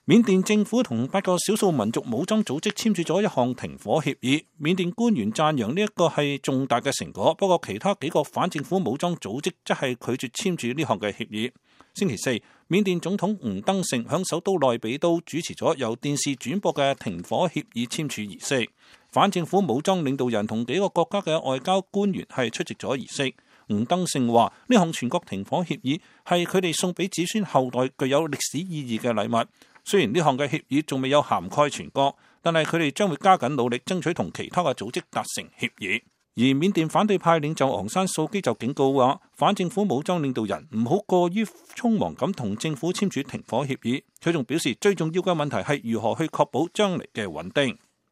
緬甸政府同8個少數民族武裝組織簽署咗一項停火協議，緬甸官員讚揚呢一個係重大嘅成果，不過其他幾個反政府武裝組織則係拒絕簽署呢項嘅協議。星期四，緬甸總統吳登盛響首都內比都主持咗由電視轉播嘅停火協議簽署儀式，反政府武裝領導人同幾個國家嘅外交官員係出席咗儀式。吳登盛話呢項全國停火協議係佢哋送俾子孫後代具有歷史意義嘅禮物。雖然呢項嘅協議仲未有涵蓋全國，但係佢哋將會加緊努力爭取同其他嘅組織達成協議。而緬甸反對派領袖昂山素基就警告話，反政府武裝領導人唔好過於匆忙咁同政府簽署停火協議。佢仲表示，最重要嘅問題係如何去確保將來嘅穩定。